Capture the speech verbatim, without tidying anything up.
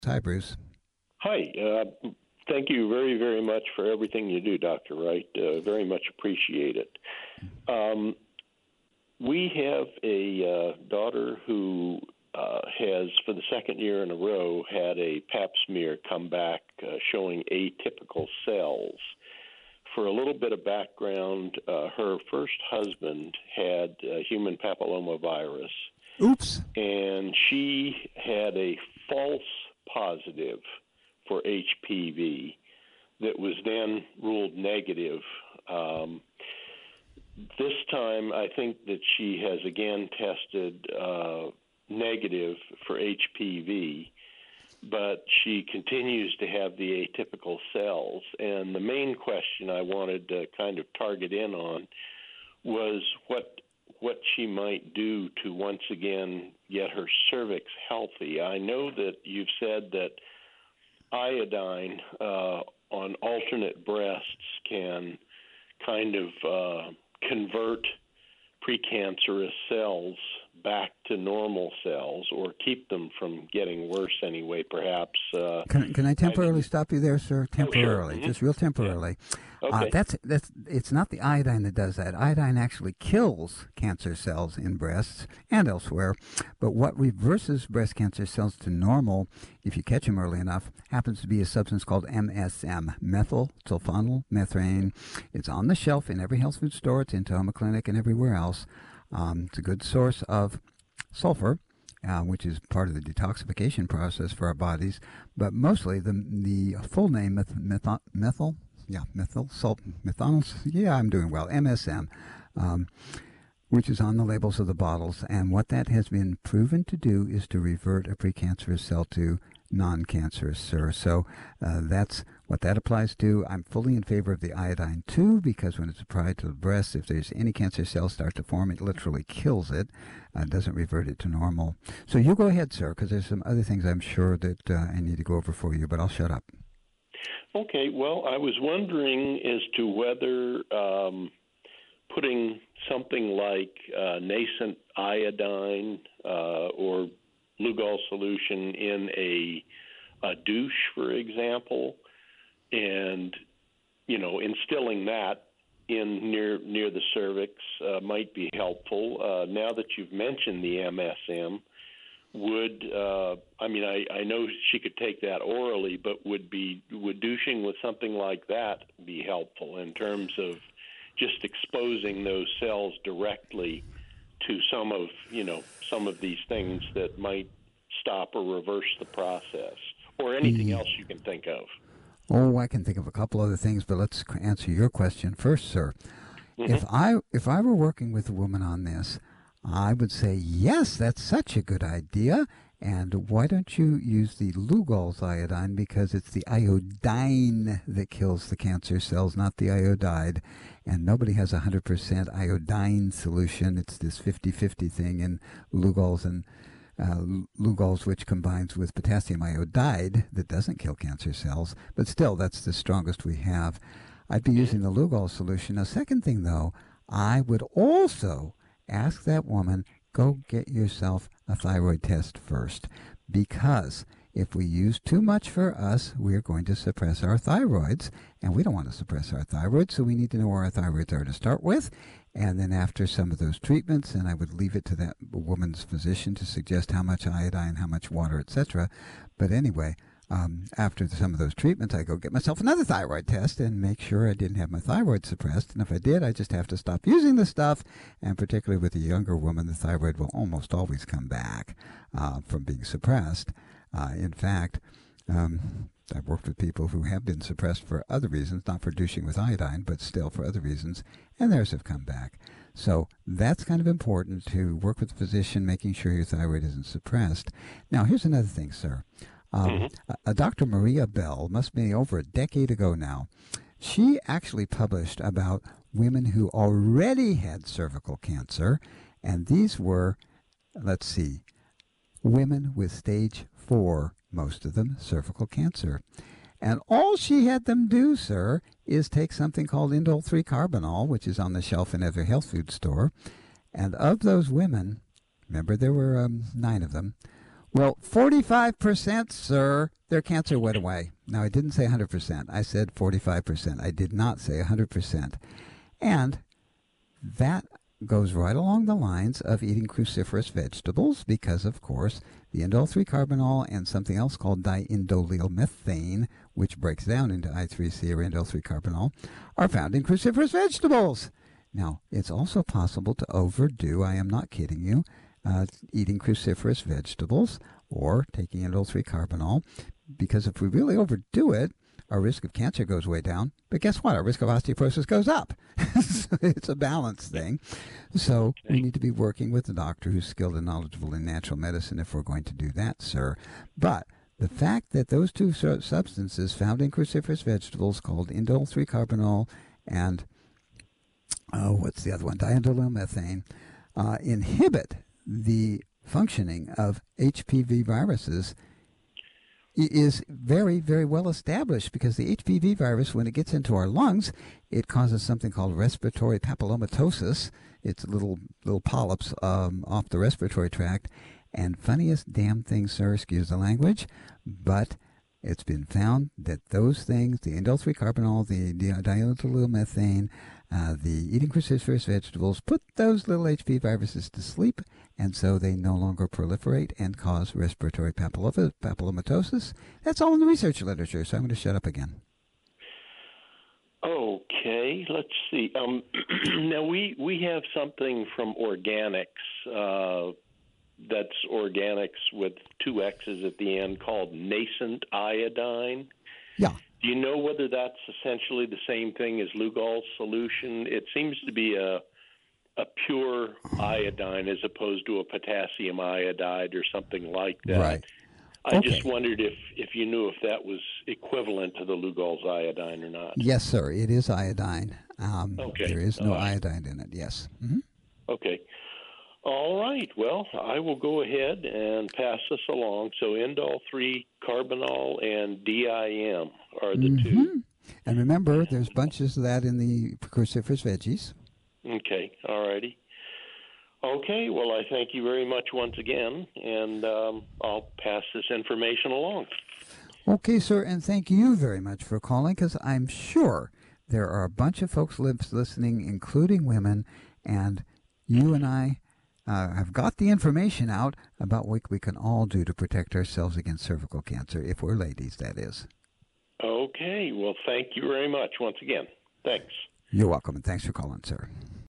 Hi, Bruce. Hi. Uh, thank you very, very much for everything you do, Doctor Wright. Uh, very much appreciate it. Um, we have a uh, daughter who uh, has, for the second year in a row, had a pap smear come back uh, showing atypical cells. For a little bit of background, uh, her first husband had uh, human papillomavirus. Oops. And she had a false positive for H P V that was then ruled negative. Um, this time, I think that she has again tested uh, negative for H P V, but she continues to have the atypical cells. And the main question I wanted to kind of target in on was what what she might do to once again get her cervix healthy. I know that you've said that iodine uh, on alternate breasts can kind of uh, convert precancerous cells back to normal cells or keep them from getting worse anyway, perhaps. Uh, Can, can I temporarily I stop you there, sir? Temporarily, oh, sure. Mm-hmm. just real temporarily. Yeah. Okay. Uh, that's that's. It's not the iodine that does that. Iodine actually kills cancer cells in breasts and elsewhere. But what reverses breast cancer cells to normal, if you catch them early enough, happens to be a substance called M S M, methyl sulfonyl methane. It's on the shelf in every health food store. It's in Tahoma Clinic and everywhere else. Um, it's a good source of sulfur, uh, which is part of the detoxification process for our bodies. But mostly the the full name, meth, methyl, methyl, yeah, methyl salt, methanol, yeah, I'm doing well, M S M, um, which is on the labels of the bottles. And what that has been proven to do is to revert a precancerous cell to non-cancerous, sir. So uh, that's what that applies to. I'm fully in favor of the iodine too, because when it's applied to the breast, if there's any cancer cells start to form, it literally kills it. Uh, doesn't revert it to normal. So you go ahead, sir, because there's some other things I'm sure that uh, I need to go over for you, but I'll shut up. Okay. Well, I was wondering as to whether um, putting something like uh, nascent iodine uh, or Lugol solution in a, a douche, for example, and, you know, instilling that in near near the cervix uh, might be helpful. Uh, now that you've mentioned the M S M, would uh, I mean I, I know she could take that orally, but would be would douching with something like that be helpful in terms of just exposing those cells directly to some of you know some of these things that might stop or reverse the process, or anything Mm. else you can think of? Oh, I can think of a couple other things, but let's answer your question first, sir. Mm-hmm. If I if I were working with a woman on this, I would say, yes, that's such a good idea. And why don't you use the Lugol's iodine, because it's the iodine that kills the cancer cells, not the iodide. And nobody has a one hundred percent iodine solution. It's this fifty-fifty thing in Lugol's and uh, Lugol's, which combines with potassium iodide that doesn't kill cancer cells. But still, that's the strongest we have. I'd be using the Lugol solution. A second thing, though, I would also ask that woman, go get yourself a thyroid test first, because if we use too much for us, we're going to suppress our thyroids, and we don't want to suppress our thyroids, so we need to know where our thyroids are to start with. And then after some of those treatments, and I would leave it to that woman's physician to suggest how much iodine, how much water, et cetera. But anyway, Um, after some of those treatments, I go get myself another thyroid test and make sure I didn't have my thyroid suppressed. And if I did, I just have to stop using the stuff. And particularly with a younger woman, the thyroid will almost always come back uh, from being suppressed. Uh, in fact, um, I've worked with people who have been suppressed for other reasons, not for douching with iodine, but still for other reasons, and theirs have come back. So that's kind of important, to work with the physician, making sure your thyroid isn't suppressed. Now, here's another thing, sir. Um, Mm-hmm. a, a Doctor Maria Bell, must be over a decade ago now, she actually published about women who already had cervical cancer, and these were, let's see, women with stage four, most of them, cervical cancer. And all she had them do, sir, is take something called indole three carbinol, which is on the shelf in every health food store, and of those women, remember there were um, nine of them, Well, forty-five percent, sir, their cancer went away. Now, I didn't say one hundred percent. I said forty-five percent. I did not say one hundred percent. And that goes right along the lines of eating cruciferous vegetables because, of course, the indole three carbinol and something else called diindolylmethane, which breaks down into I three C or indole three carbinol, are found in cruciferous vegetables. Now, it's also possible to overdo, I am not kidding you, uh, eating cruciferous vegetables or taking indole three carbinol, because if we really overdo it, our risk of cancer goes way down, but guess what? Our risk of osteoporosis goes up. So it's a balance thing. So we need to be working with a doctor who's skilled and knowledgeable in natural medicine if we're going to do that, sir. But the fact that those two substances found in cruciferous vegetables called indole three carbinol and, oh, what's the other one? Diindolylmethane, uh, inhibit the functioning of H P V viruses is very, very well established, because the H P V virus, when it gets into our lungs, it causes something called respiratory papillomatosis. It's little little polyps um, off the respiratory tract. And funniest damn thing, sir, excuse the language, but it's been found that those things, the indole three carbinol, the diindolylmethane, uh, the eating cruciferous vegetables, put those little H P V viruses to sleep, and so they no longer proliferate and cause respiratory papillomatosis. That's all in the research literature, so I'm going to shut up again. Okay, let's see. Um, now, we, we have something from Organics uh, that's organics with two X's at the end called nascent iodine. Yeah. Do you know whether that's essentially the same thing as Lugol's solution? It seems to be a a pure iodine as opposed to a potassium iodide or something like that. Right. I Okay. just wondered if, if you knew if that was equivalent to the Lugol's iodine or not. Yes, sir. It is iodine. Um, Okay. There is no Uh, iodine in it. Yes. Mm-hmm. Okay. All right. Well, I will go ahead and pass this along. So indole three carbinol and D I M are the Mm-hmm. two. And remember, there's bunches of that in the cruciferous veggies. Okay. All righty. Okay. Well, I thank you very much once again, and um, I'll pass this information along. Okay, sir, and thank you very much for calling, because I'm sure there are a bunch of folks listening, including women, and you and I uh, have got the information out about what we can all do to protect ourselves against cervical cancer, if we're ladies, that is. Okay. Well, thank you very much once again. Thanks. You're welcome, and thanks for calling, sir.